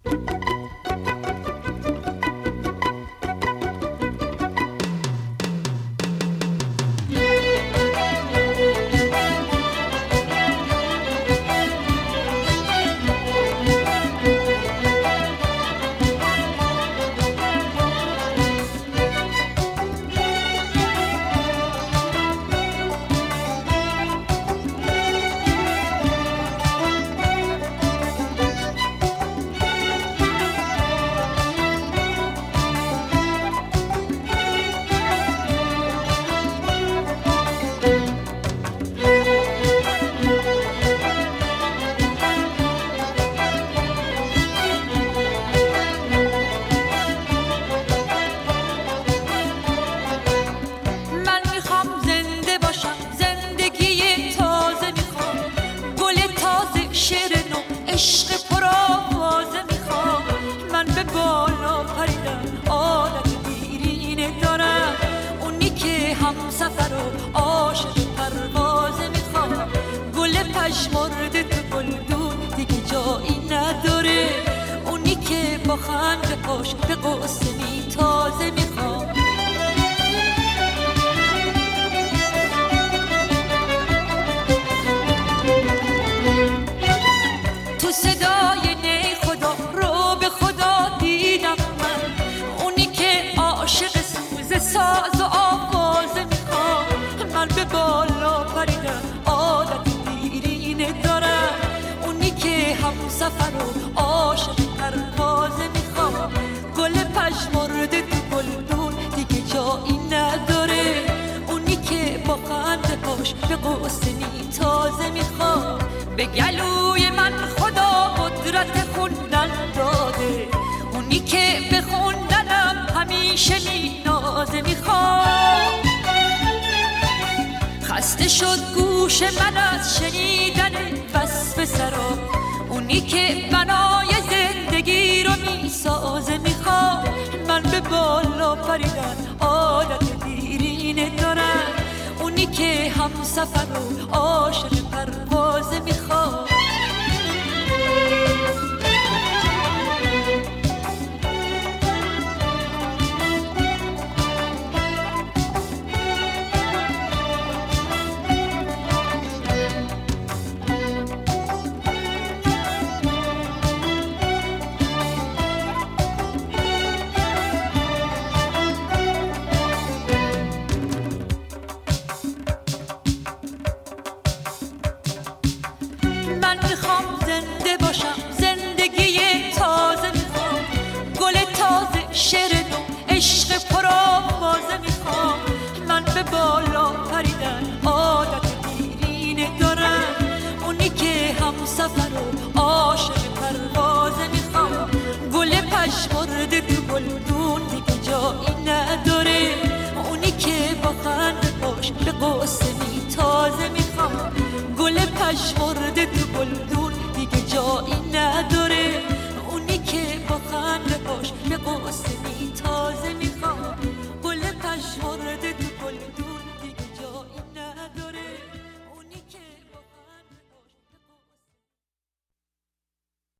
پژمرده تو گلدون دیگه جایی نداره، اونی که با خنده پاش به قصه تازه میخوام. تو صدای نی خدا رو به خدا دیدم من، اونی که عاشق سوز ساز و آوازه میخوام. من به بالا پریدم عادت دیرینه دارم، اونی که هم سفر و عاشق پروازه میخوام. گل پژمرده تو گلدون دیگه جایی نداره، اونی که با خنده پاش به قصه تازه میخوام. به گلوی من خدا قدرت خوندن داده، اونی که به خوندنم همیشه نازه میخوام. خسته شد گوش من از شنیدن وصف سرا، اونی که بنای زندگی رو میسازه میخوام. من به بالا پریدن عادت دیرینه دارم، اونی که هم سفر و عاشق پروازه میخوام. من میخوام زنده باشم، زندگی تازه میخوام. گل تازه، شعر نو، عشق پرآوازه میخوام. من به بالا پریدن عادت دیرینه دارم، اونی که هم سفر و عاشق پروازه میخوام. گل پژمرده تو گلدون دیگه جایی نداره، اونی که با خنده پاش به قصه تازه میخوام. گل پژمرده تو گلدون دیگه جایی نداره، اونی که با خنده پاش به قصه